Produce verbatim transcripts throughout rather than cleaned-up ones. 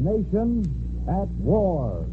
nation at war.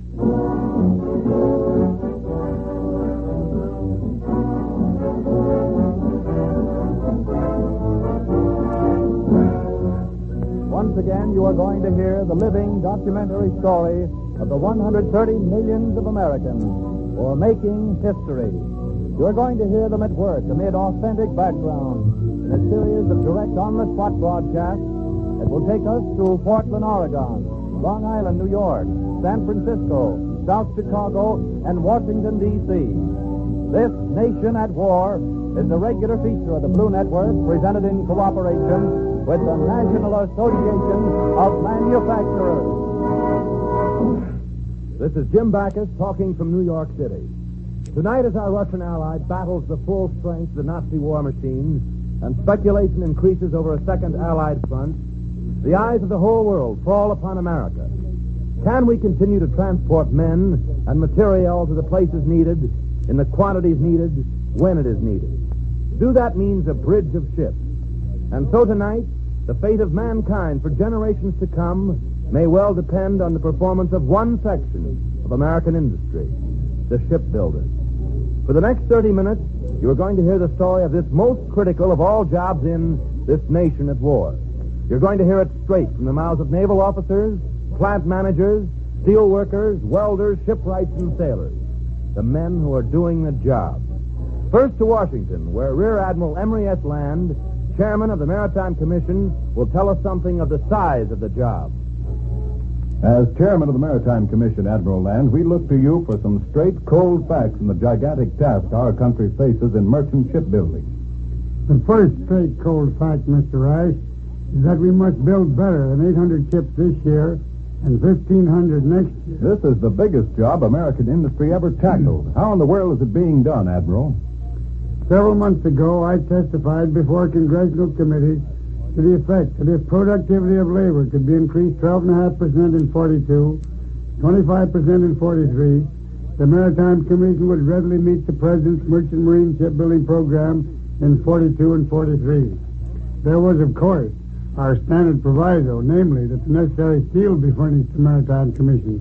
Once again, you are going to hear the living documentary story of the one hundred thirty millions of Americans who are making history. You are going to hear them at work amid authentic background in a series of direct on-the-spot broadcasts that will take us to Portland, Oregon, Long Island, New York, San Francisco, South Chicago, and Washington, D C This Nation at War is a regular feature of the Blue Network, presented in cooperation with the National Association of Manufacturers. This is Jim Backus talking from New York City. Tonight, as our Russian ally battles the full strength of the Nazi war machine and speculation increases over a second Allied front, the eyes of the whole world fall upon America. Can we continue to transport men and material to the places needed, in the quantities needed, when it is needed? Do that means a bridge of ships. And so tonight, the fate of mankind for generations to come may well depend on the performance of one section of American industry, the shipbuilders. For the next thirty minutes, you are going to hear the story of this most critical of all jobs in this nation at war. You're going to hear it straight from the mouths of naval officers, plant managers, steel workers, welders, shipwrights, and sailors, the men who are doing the job. First to Washington, where Rear Admiral Emory S. Land, chairman of the Maritime Commission, will tell us something of the size of the job. As chairman of the Maritime Commission, Admiral Land, we look to you for some straight, cold facts in the gigantic task our country faces in merchant shipbuilding. The first straight, cold fact, Mister Rice, is that we must build better than eight hundred ships this year and fifteen hundred next year. This is the biggest job American industry ever tackled. How in the world is it being done, Admiral? Several months ago, I testified before congressional committees to the effect that if productivity of labor could be increased twelve point five percent in forty-two, twenty-five percent in forty-three, the Maritime Commission would readily meet the President's Merchant Marine Shipbuilding Program in forty-two and forty-three. There was, of course, our standard proviso, namely that the necessary steel be furnished to the Maritime Commission.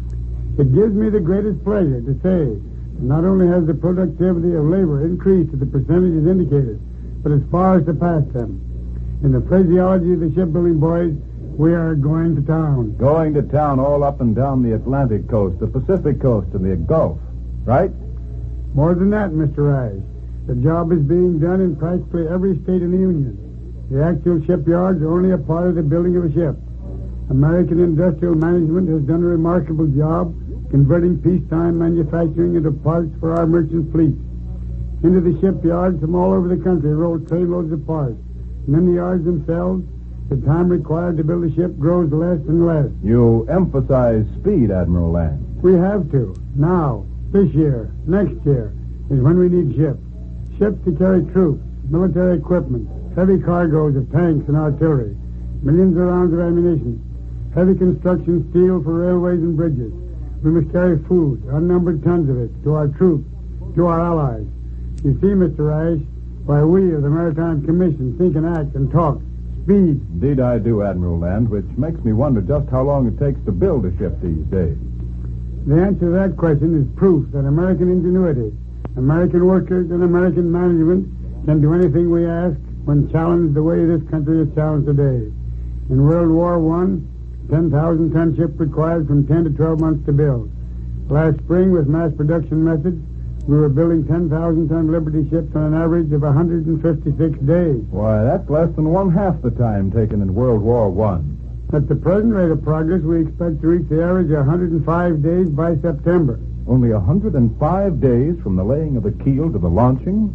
It gives me the greatest pleasure to say that not only has the productivity of labor increased to the percentages indicated, but as far as surpassed them. In the phraseology of the shipbuilding boys, we are going to town. Going to town all up and down the Atlantic coast, the Pacific coast, and the Gulf, right? More than that, Mister Rice. The job is being done in practically every state in the Union. The actual shipyards are only a part of the building of a ship. American industrial management has done a remarkable job converting peacetime manufacturing into parts for our merchant fleet. Into the shipyards from all over the country roll trainloads of parts. And in the yards themselves, the time required to build a ship grows less and less. You emphasize speed, Admiral Land. We have to. Now, this year, next year, is when we need ships. Ships to carry troops, military equipment, heavy cargoes of tanks and artillery, millions of rounds of ammunition, heavy construction steel for railways and bridges. We must carry food, unnumbered tons of it, to our troops, to our allies. You see, Mister Rice, why we of the Maritime Commission think and act and talk speed. Indeed I do, Admiral Land, which makes me wonder just how long it takes to build a ship these days. The answer to that question is proof that American ingenuity, American workers, and American management can do anything we ask when challenged the way this country is challenged today. In World War One, ten thousand ton ship required from ten to twelve months to build. Last spring, with mass production methods, we were building ten thousand ton Liberty ships on an average of one hundred fifty-six days. Why, that's less than one half the time taken in World War One. At the present rate of progress, we expect to reach the average of one hundred five days by September. Only one hundred five days from the laying of the keel to the launching?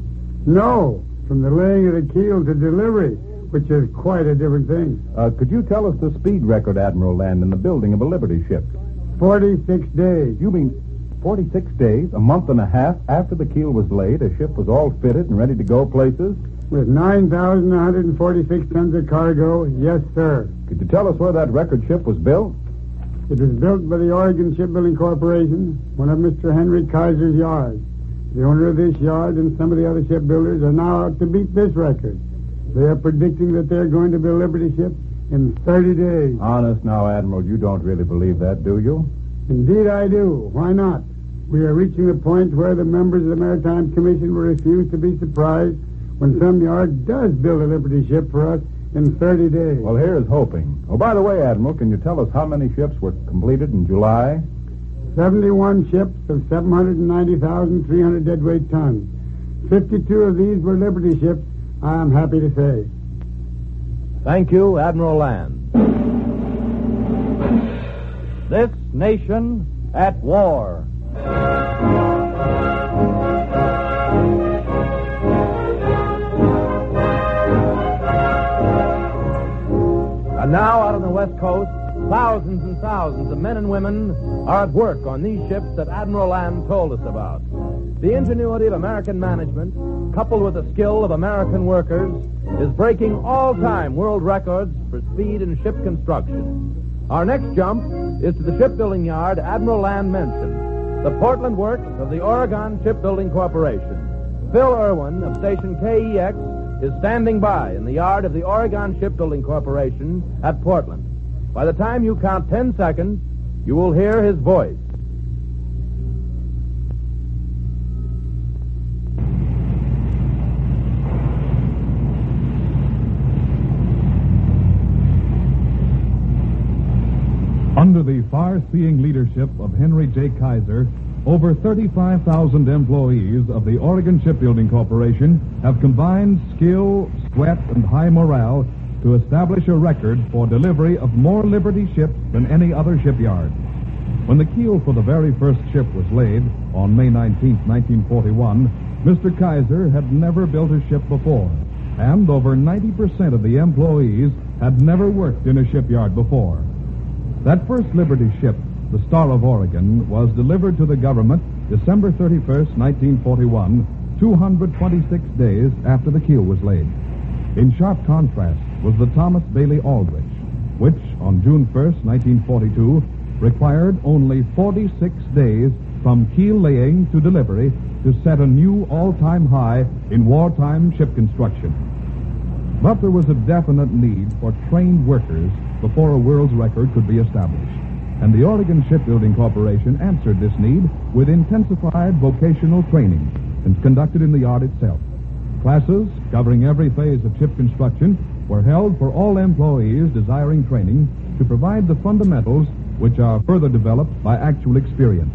No, from the laying of the keel to delivery, which is quite a different thing. Uh, could you tell us the speed record, Admiral Land, in the building of a Liberty ship? forty-six days. You mean forty-six days, a month and a half after the keel was laid, a ship was all fitted and ready to go places? With nine thousand one hundred forty-six tons of cargo, yes, sir. Could you tell us where that record ship was built? It was built by the Oregon Shipbuilding Corporation, one of Mister Henry Kaiser's yards. The owner of this yard and some of the other shipbuilders are now out to beat this record. They are predicting that they're going to build Liberty ships in thirty days. Honest now, Admiral, you don't really believe that, do you? Indeed I do. Why not? We are reaching the point where the members of the Maritime Commission will refuse to be surprised when some yard does build a Liberty ship for us in thirty days. Well, here's hoping. Oh, by the way, Admiral, can you tell us how many ships were completed in July? seventy-one ships of seven hundred ninety thousand three hundred deadweight tons. fifty-two of these were Liberty ships, I'm happy to say. Thank you, Admiral Land. This nation at war. And now, out on the West Coast, thousands and thousands of men and women are at work on these ships that Admiral Land told us about. The ingenuity of American management, coupled with the skill of American workers, is breaking all-time world records for speed in ship construction. Our next jump is to the shipbuilding yard Admiral Land mentioned, the Portland works of the Oregon Shipbuilding Corporation. Phil Irwin of station K E X is standing by in the yard of the Oregon Shipbuilding Corporation at Portland. By the time you count ten seconds, you will hear his voice. Under the far-seeing leadership of Henry J. Kaiser, over thirty-five thousand employees of the Oregon Shipbuilding Corporation have combined skill, sweat, and high morale to establish a record for delivery of more Liberty ships than any other shipyard. When the keel for the very first ship was laid on May nineteenth, nineteen forty-one, Mister Kaiser had never built a ship before, and over ninety percent of the employees had never worked in a shipyard before. That first Liberty ship, the Star of Oregon, was delivered to the government December thirty-first, nineteen forty-one, two hundred twenty-six days after the keel was laid. In sharp contrast was the Thomas Bailey Aldrich, which on June first, nineteen forty-two, required only forty-six days from keel laying to delivery to set a new all-time high in wartime ship construction. But there was a definite need for trained workers before a world's record could be established. And the Oregon Shipbuilding Corporation answered this need with intensified vocational training and conducted in the yard itself. Classes covering every phase of ship construction were held for all employees desiring training to provide the fundamentals which are further developed by actual experience.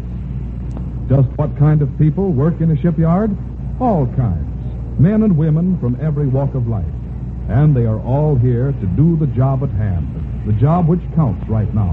Just what kind of people work in a shipyard? All kinds. Men and women from every walk of life. And they are all here to do the job at hand, the job which counts right now.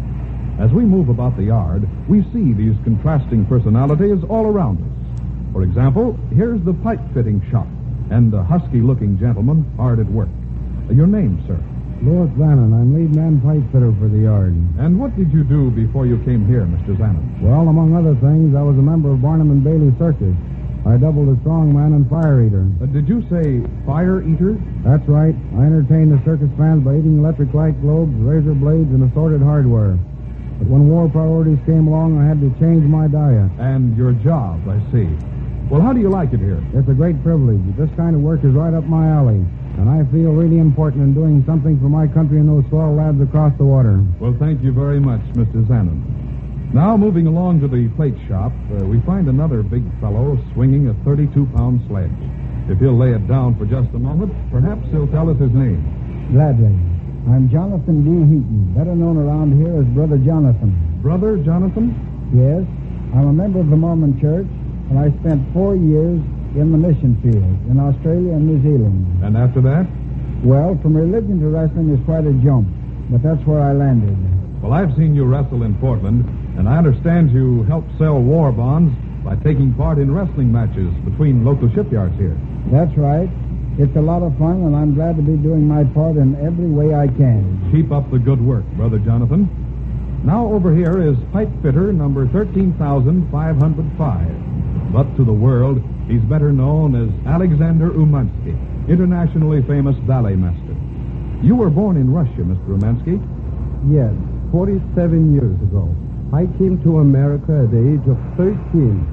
As we move about the yard, we see these contrasting personalities all around us. For example, here's the pipe-fitting shop, and a husky-looking gentleman hard at work. Uh, your name, sir? Louis Zannon. I'm lead man pipe fitter for the yard. And what did you do before you came here, Mister Zannon? Well, among other things, I was a member of Barnum and Bailey Circus. I doubled as strongman and fire eater. Uh, did you say fire eater? That's right. I entertained the circus fans by eating electric light globes, razor blades, and assorted hardware. But when war priorities came along, I had to change my diet. And your job, I see. Well, how do you like it here? It's a great privilege. This kind of work is right up my alley. And I feel really important in doing something for my country and those swell lads across the water. Well, thank you very much, Mister Zannon. Now, moving along to the plate shop, uh, we find another big fellow swinging a thirty-two pound sledge. If he'll lay it down for just a moment, perhaps he'll tell us his name. Gladly. I'm Jonathan D. Heaton, better known around here as Brother Jonathan. Brother Jonathan? Yes. I'm a member of the Mormon Church, and I spent four years in the mission field in Australia and New Zealand. And after that? Well, from religion to wrestling is quite a jump, but that's where I landed. Well, I've seen you wrestle in Portland, and I understand you help sell war bonds by taking part in wrestling matches between local shipyards here. That's right. It's a lot of fun, and I'm glad to be doing my part in every way I can. Keep up the good work, Brother Jonathan. Now over here is pipe fitter number thirteen thousand five hundred five. But to the world, he's better known as Alexander Umansky, internationally famous ballet master. You were born in Russia, Mister Umansky. Yes, forty-seven years ago. I came to America at the age of thirteen.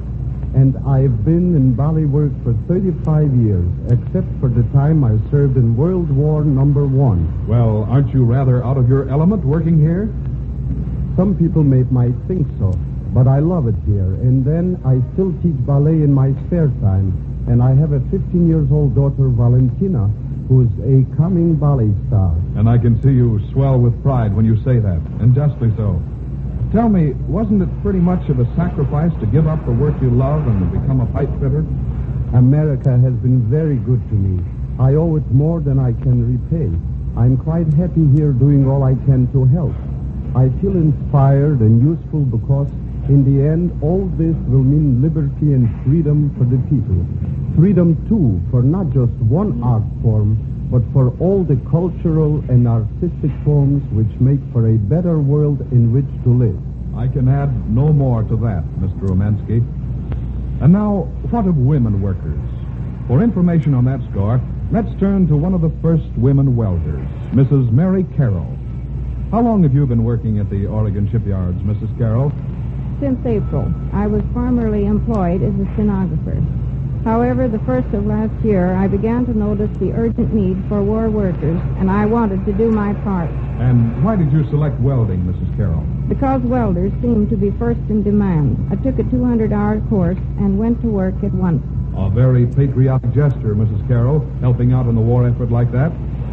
and I've been in Bally work for thirty-five years, except for the time I served in World War Number One. Well, aren't you rather out of your element working here? Some people may, might think so, but I love it here. And then I still teach ballet in my spare time, and I have a fifteen years old daughter, Valentina, who's a coming ballet star. And I can see you swell with pride when you say that, and justly so. Tell me, wasn't it pretty much of a sacrifice to give up the work you love and to become a pipe fitter? America has been very good to me. I owe it more than I can repay. I'm quite happy here doing all I can to help. I feel inspired and useful because, in the end, all this will mean liberty and freedom for the people. Freedom, too, for not just one art form, but for all the cultural and artistic forms which make for a better world in which to live. I can add no more to that, Mister Romansky. And now, what of women workers? For information on that score, let's turn to one of the first women welders, Missus Mary Carroll. How long have you been working at the Oregon shipyards, Missus Carroll? Since April. I was formerly employed as a stenographer. However, the first of last year, I began to notice the urgent need for war workers, and I wanted to do my part. And why did you select welding, Missus Carroll? Because welders seemed to be first in demand. I took a two hundred hour course and went to work at once. A very patriotic gesture, Missus Carroll, helping out in the war effort like that.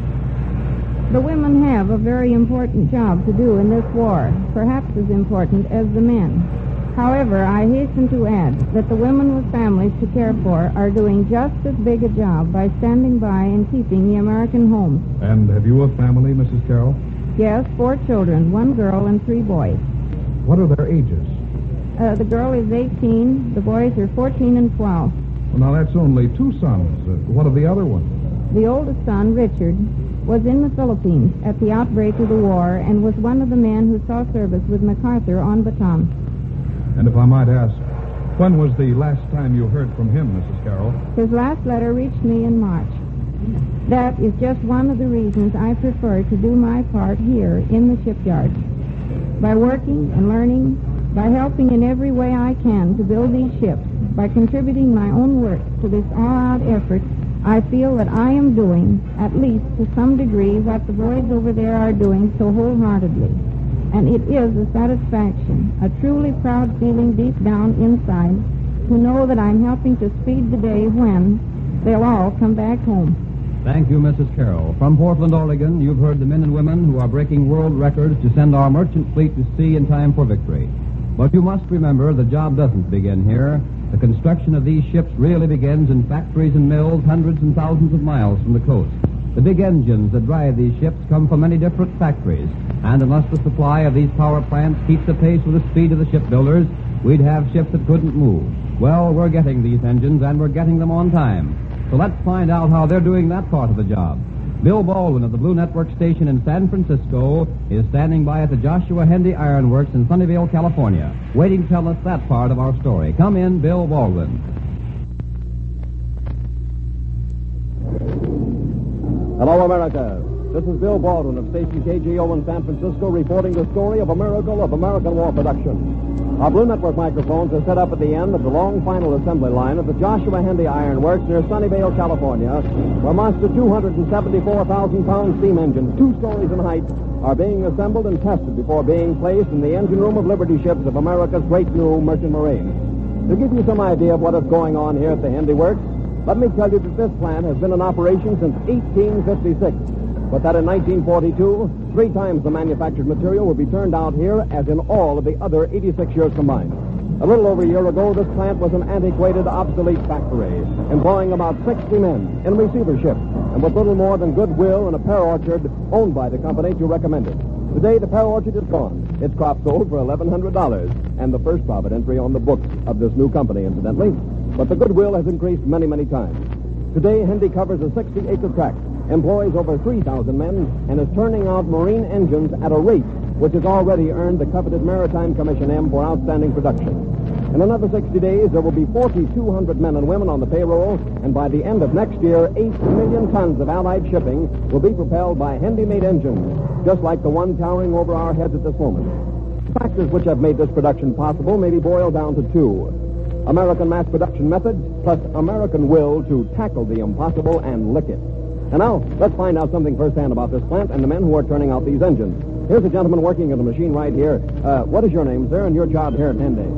The women have a very important job to do in this war, perhaps as important as the men. However, I hasten to add that the women with families to care for are doing just as big a job by standing by and keeping the American homes. And have you a family, Missus Carroll? Yes, four children, one girl and three boys. What are their ages? Uh, the girl is eighteen, the boys are fourteen and twelve. Well, now that's only two sons. Uh, what of the other ones? The oldest son, Richard, was in the Philippines at the outbreak of the war and was one of the men who saw service with MacArthur on Bataan. And if I might ask, when was the last time you heard from him, Missus Carroll? His last letter reached me in March. That is just one of the reasons I prefer to do my part here in the shipyard. By working and learning, by helping in every way I can to build these ships, by contributing my own work to this all-out effort, I feel that I am doing, at least to some degree, what the boys over there are doing so wholeheartedly. And it is a satisfaction, a truly proud feeling deep down inside, to know that I'm helping to speed the day when they'll all come back home. Thank you, Missus Carroll. From Portland, Oregon, you've heard the men and women who are breaking world records to send our merchant fleet to sea in time for victory. But you must remember the job doesn't begin here. The construction of these ships really begins in factories and mills hundreds and thousands of miles from the coast. The big engines that drive these ships come from many different factories, and unless the supply of these power plants keeps apace with the speed of the shipbuilders, we'd have ships that couldn't move. Well, we're getting these engines, and we're getting them on time. So let's find out how they're doing that part of the job. Bill Baldwin of the Blue Network station in San Francisco is standing by at the Joshua Hendy Iron Works in Sunnyvale, California, waiting to tell us that part of our story. Come in, Bill Baldwin. Hello, America. This is Bill Baldwin of station K G O in San Francisco reporting the story of a miracle of American war production. Our Blue Network microphones are set up at the end of the long final assembly line of the Joshua Hendy Iron Works near Sunnyvale, California, where monster two hundred seventy-four thousand pound steam engines, two stories in height, are being assembled and tested before being placed in the engine room of Liberty ships of America's great new merchant marine. To give you some idea of what is going on here at the Hendy Works, let me tell you that this plant has been in operation since eighteen fifty-six. But that in nineteen forty-two, three times the manufactured material will be turned out here as in all of the other eighty-six years combined. A little over a year ago, this plant was an antiquated, obsolete factory, employing about sixty men in receivership, and with little more than goodwill and a pear orchard owned by the company to recommend it. Today, the pear orchard is gone. Its crop sold for eleven hundred dollars, and the first profit entry on the books of this new company, incidentally. But the goodwill has increased many, many times. Today, Hendy covers a sixty acre tract, employs over three thousand men, and is turning out marine engines at a rate which has already earned the coveted Maritime Commission M for outstanding production. In another sixty days, there will be four thousand two hundred men and women on the payroll, and by the end of next year, eight million tons of Allied shipping will be propelled by Hendy-made engines, just like the one towering over our heads at this moment. The factors which have made this production possible may be boiled down to two. American mass production methods, plus American will to tackle the impossible and lick it. And now, let's find out something firsthand about this plant and the men who are turning out these engines. Here's a gentleman working at the machine right here. Uh, what is your name, sir, and your job here at Hendy?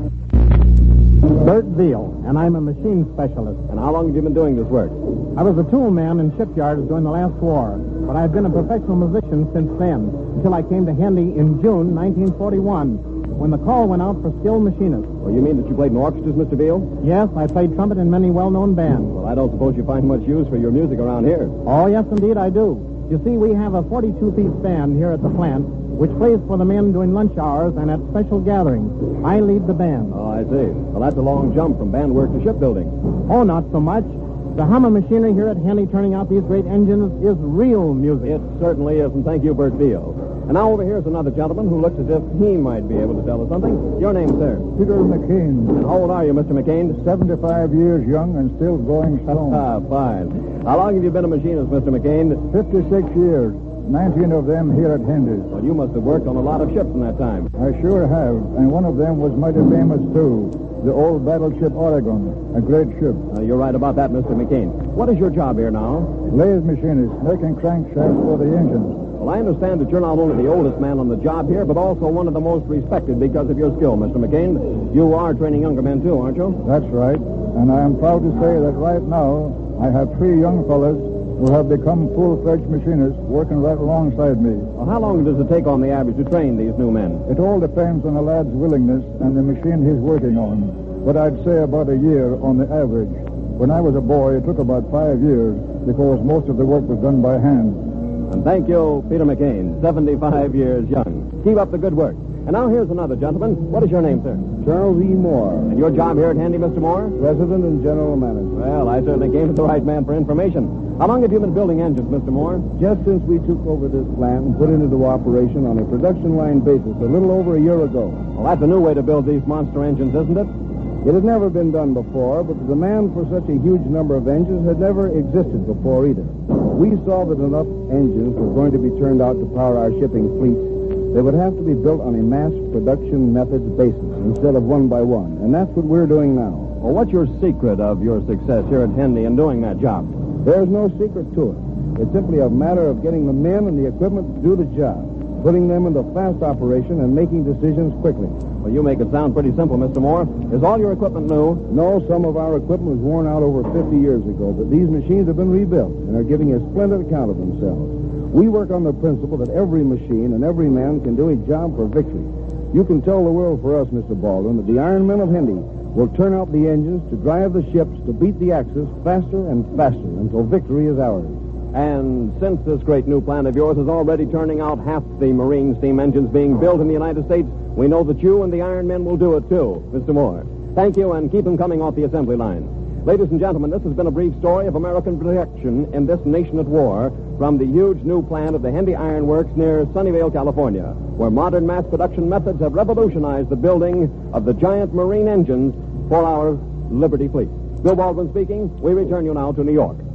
Bert Veal, and I'm a machine specialist. And how long have you been doing this work? I was a tool man in shipyards during the last war, but I've been a professional musician since then, until I came to Hendy in June nineteen forty-one, when the call went out for skilled machinists. Well, you mean that you played in orchestras, Mister Veal? Yes, I played trumpet in many well-known bands. Well, I don't suppose you find much use for your music around here. Oh, yes, indeed, I do. You see, we have a forty-two-piece band here at the plant, which plays for the men during lunch hours and at special gatherings. I lead the band. Oh, I see. Well, that's a long jump from band work to shipbuilding. Oh, not so much. The hum of machinery here at Hendy turning out these great engines is real music. It certainly is, and thank you, Bert Veal. And now over here is another gentleman who looks as if he might be able to tell us something. Your name, sir? Peter McCain. And how old are you, Mister McCain? seventy-five years young and still going strong. Ah, fine. How long have you been a machinist, Mister McCain? fifty-six years. nineteen of them here at Hendy. Well, you must have worked on a lot of ships in that time. I sure have, and one of them was mighty famous, too. The old battleship Oregon, a great ship. Uh, you're right about that, Mister McCain. What is your job here now? Lathe machinist, making crankshafts for the engines. Well, I understand that you're not only the oldest man on the job here, but also one of the most respected because of your skill, Mister McCain. You are training younger men, too, aren't you? That's right. And I am proud to say that right now, I have three young fellas who have become full-fledged machinists working right alongside me. Well, how long does it take on the average to train these new men? It all depends on the lad's willingness and the machine he's working on. But I'd say about a year on the average. When I was a boy, it took about five years because most of the work was done by hand. And thank you, Peter McCain, seventy-five years young. Keep up the good work. And now here's another gentleman. What is your name, sir? Charles E. Moore. And your job here at Hendy, Mister Moore? President and General Manager. Well, I certainly came to the right man for information. How long have you been building engines, Mister Moore? Just since we took over this plant and put it into operation on a production line basis a little over a year ago. Well, that's a new way to build these monster engines, isn't it? It had never been done before, but the demand for such a huge number of engines had never existed before either. We saw that enough engines were going to be turned out to power our shipping fleets. They would have to be built on a mass production methods basis instead of one by one, and that's what we're doing now. Well, what's your secret of your success here at Hendy in doing that job? There's no secret to it. It's simply a matter of getting the men and the equipment to do the job, putting them into fast operation and making decisions quickly. Well, you make it sound pretty simple, Mister Moore. Is all your equipment new? No, some of our equipment was worn out over fifty years ago, but these machines have been rebuilt and are giving a splendid account of themselves. We work on the principle that every machine and every man can do a job for victory. You can tell the world for us, Mister Baldwin, that the Iron Men of Hendy will turn out the engines to drive the ships to beat the Axis faster and faster until victory is ours. And since this great new plant of yours is already turning out half the marine steam engines being built in the United States, we know that you and the Iron Men will do it too, Mister Moore. Thank you, and keep them coming off the assembly line. Ladies and gentlemen, this has been a brief story of American protection in this nation at war from the huge new plant of the Hendy Iron Works near Sunnyvale, California, where modern mass production methods have revolutionized the building of the giant marine engines for our Liberty fleet. Bill Baldwin speaking. We return you now to New York.